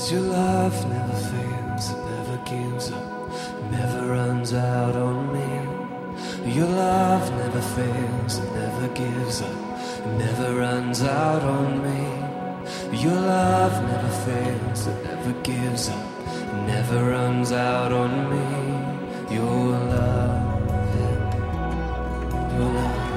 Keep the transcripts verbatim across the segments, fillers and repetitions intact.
Your love never fades, it never gives up, never runs out on me. Your love never fails, it never gives up, it never runs out on me. Your love never fails, it never gives up, it never runs out on me. Your love, yeah. Your love.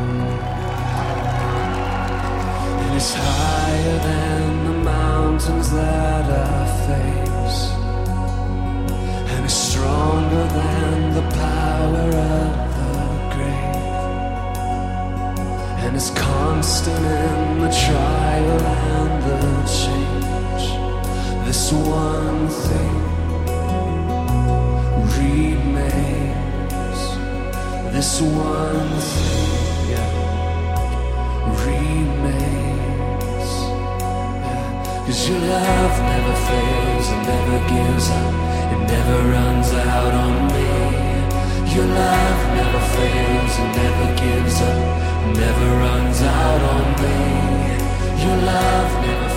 And it's higher than the mountains that I face, and it's stronger than the power of the grave, and it's constant in the trial and the change. This one thing remains. This one thing, yeah, remains. Cause your love never fails, it never gives up, it never runs out on me. Your love never fails, it never gives up, it never runs out on me. Your love never